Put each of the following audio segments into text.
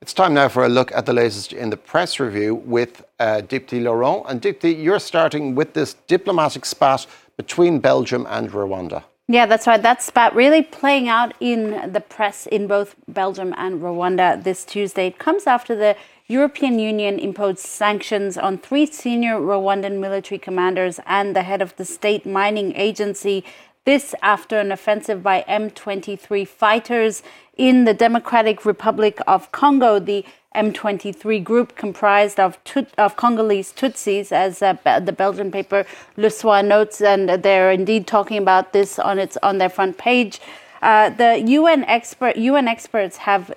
It's time now for a look at the latest in the press review with Deepti Laurent. And Deepti, you're starting with this diplomatic spat between Belgium and Rwanda. Yeah, that's right. That spat really playing out in the press in both Belgium and Rwanda this Tuesday. It comes after the European Union imposed sanctions on 3 senior Rwandan military commanders and the head of the state mining agency. This after an offensive by M23 fighters in the Democratic Republic of Congo. The M23 group comprised of Congolese Tutsis, as the Belgian paper Le Soir notes, and they're indeed talking about this on their front page. The UN experts have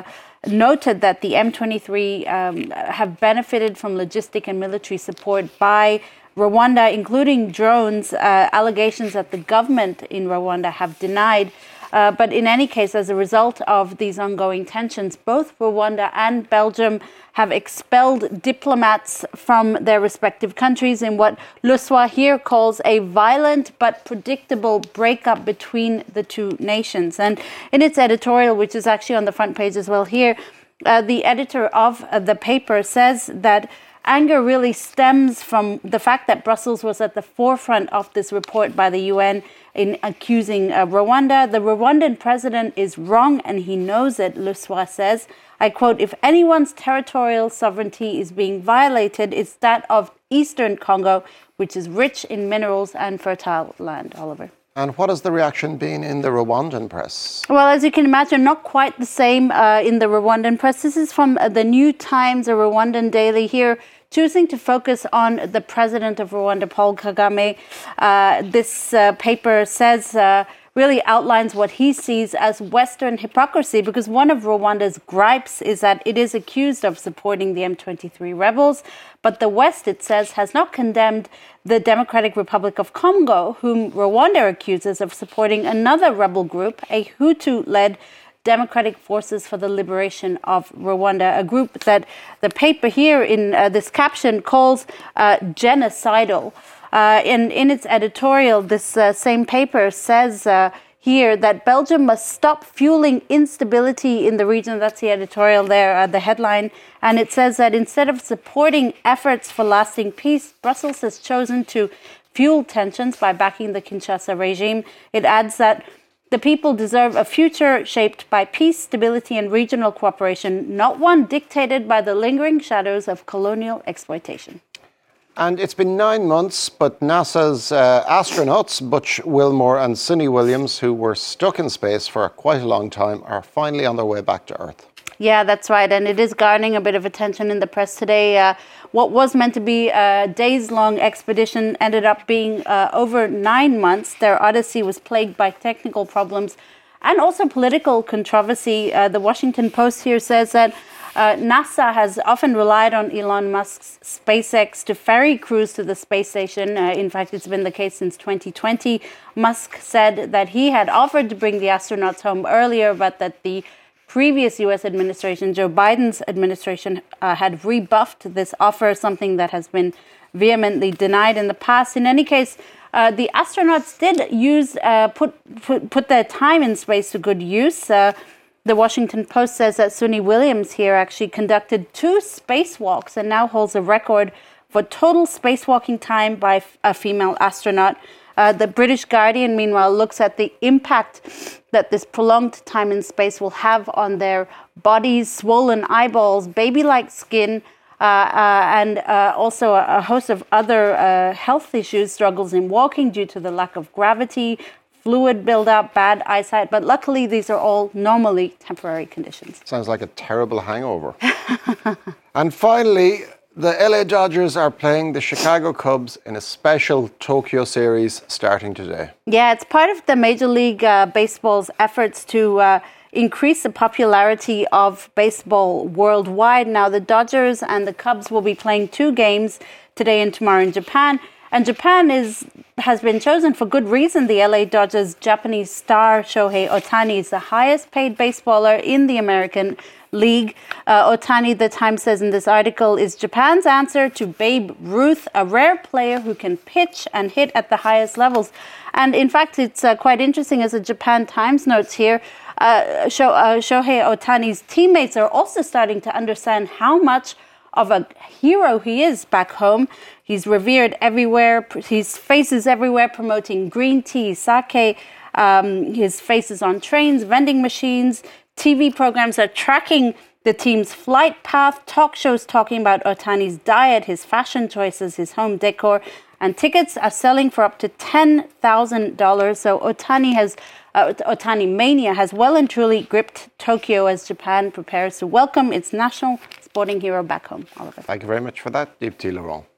noted that the M23 have benefited from logistic and military support by Rwanda, including drones, allegations that the government in Rwanda have denied. But in any case, as a result of these ongoing tensions, both Rwanda and Belgium have expelled diplomats from their respective countries in what Le Soir here calls a violent but predictable breakup between the two nations. And in its editorial, which is actually on the front page as well here, the editor of the paper says that anger really stems from the fact that Brussels was at the forefront of this report by the UN in accusing Rwanda. The Rwandan president is wrong and he knows it, Le Soir says. I quote, "If anyone's territorial sovereignty is being violated, it's that of Eastern Congo, which is rich in minerals and fertile land." Oliver. And what has the reaction been in the Rwandan press? Well, as you can imagine, not quite the same in the Rwandan press. This is from the New Times, a Rwandan daily here, choosing to focus on the president of Rwanda, Paul Kagame. This paper says, really outlines what he sees as Western hypocrisy, because one of Rwanda's gripes is that it is accused of supporting the M23 rebels. But the West, it says, has not condemned the Democratic Republic of Congo, whom Rwanda accuses of supporting another rebel group, a Hutu-led Democratic Forces for the Liberation of Rwanda, a group that the paper here in this caption calls genocidal. In its editorial, this same paper says here that Belgium must stop fueling instability in the region. That's the editorial there, the headline. And it says that instead of supporting efforts for lasting peace, Brussels has chosen to fuel tensions by backing the Kinshasa regime. It adds that the people deserve a future shaped by peace, stability, and regional cooperation, not one dictated by the lingering shadows of colonial exploitation. And it's been 9 months, but NASA's astronauts, Butch Wilmore and Suni Williams, who were stuck in space for quite a long time, are finally on their way back to Earth. Yeah, that's right. And it is garnering a bit of attention in the press today. What was meant to be a days-long expedition ended up being over 9 months. Their odyssey was plagued by technical problems and also political controversy. The Washington Post here says that NASA has often relied on Elon Musk's SpaceX to ferry crews to the space station. In fact, it's been the case since 2020. Musk said that he had offered to bring the astronauts home earlier, but that the previous U.S. administration, Joe Biden's administration, had rebuffed this offer, something that has been vehemently denied in the past. In any case, the astronauts did use put their time in space to good use. The Washington Post says that Suni Williams here actually conducted 2 spacewalks and now holds a record for total spacewalking time by a female astronaut. The British Guardian, meanwhile, looks at the impact that this prolonged time in space will have on their bodies, swollen eyeballs, baby-like skin, and also a host of other health issues, struggles in walking due to the lack of gravity, fluid buildup, bad eyesight. But luckily, these are all normally temporary conditions. Sounds like a terrible hangover. And finally, the LA Dodgers are playing the Chicago Cubs in a special Tokyo series starting today. Yeah, it's part of the Major League Baseball's efforts to increase the popularity of baseball worldwide. Now, the Dodgers and the Cubs will be playing 2 games today and tomorrow in Japan. And Japan has been chosen for good reason. The LA Dodgers' Japanese star Shohei Ohtani is the highest paid baseballer in the American League. Ohtani, the Times says in this article, is Japan's answer to Babe Ruth, a rare player who can pitch and hit at the highest levels. And in fact, it's quite interesting, as the Japan Times notes here, Shohei Ohtani's teammates are also starting to understand how much of a hero he is back home. He's revered everywhere. His face is everywhere, promoting green tea, sake. His face is on trains, vending machines. TV programs are tracking the team's flight path. Talk shows talking about Ohtani's diet, his fashion choices, his home decor. And tickets are selling for up to $10,000. So Ohtani mania has well and truly gripped Tokyo as Japan prepares to welcome its national sporting hero back home. Oliver. Thank you very much for that, Deepti Laurent.